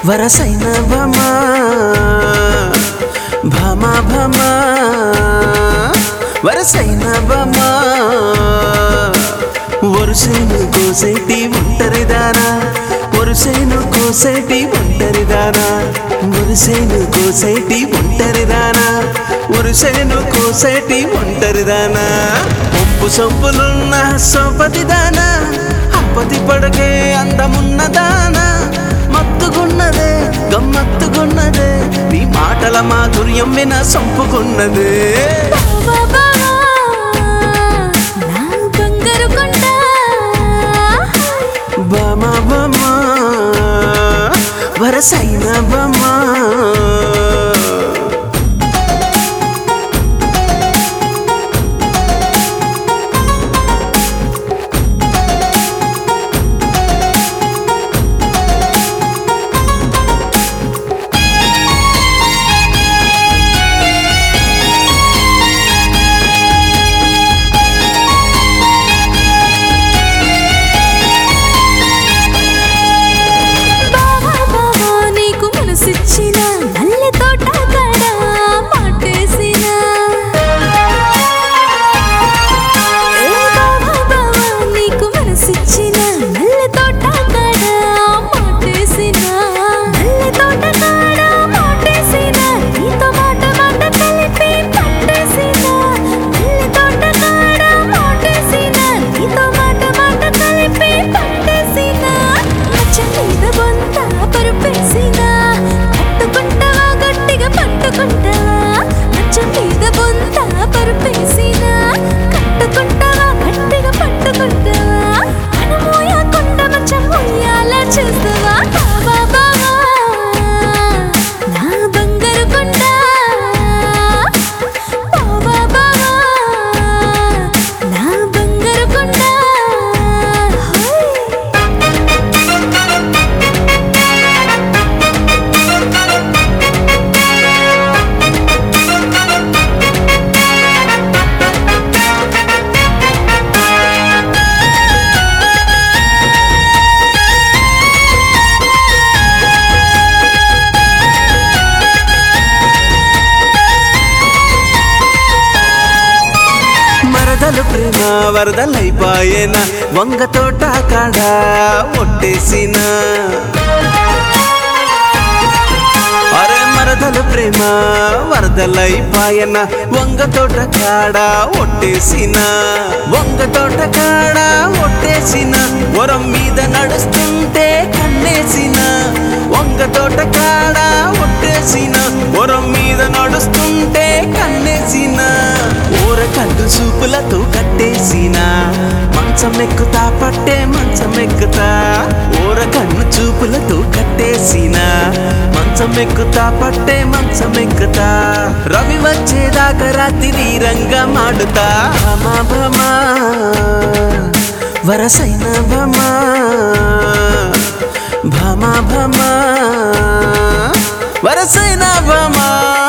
వరసైన భమా భమా భమా వరసైన భమా వరుసైను కోసేటి ఒంటరిదానా వరుసైను కోసేటి ఒంటరిదానా వరుసైను కోసేటి ఒంటరిదానా వరుసైను కోసేటి ఒంటరిదానా ఒంపు సొంపులున్న సోపతిదానా అప్పతి పడకే అందమున్నదానా మత్తుగున్నదే గమ్మత్తుగున్నదే నీ మాటల మాధుర్యం విన సంపుకున్నదే బామా బామా వరసైన బామా ప్రేమ వరదలైపాయేనా వంగ తోట కాడ ఒట్టేసిన అరే మరదలు ప్రేమ వరదలైపాయన వంగ తోట కాడ ఒట్టేసిన వంగ తోట కాడ ఒట్టేసిన వరం మీద నడుస్తుంటే కన్నేసిన వంగ తోట కాడ ఒట్టేసిన వరం మీద నడుస్తుంటే కన్నేసిన ఊర కళ్ళు చూపులతో కట్టేసిన మంచం ఎక్కుతా పట్టే మంచం ఎక్కుతా ఊర కన్ను చూపులతో కట్టేసిన మంచం ఎక్కుతా పట్టే మంచం ఎక్కుతా రవి వచ్చేదాకా రాత్రి రంగా మాడుతా భమా భమా వరసైన భమా భమా భమా వరసైన భమా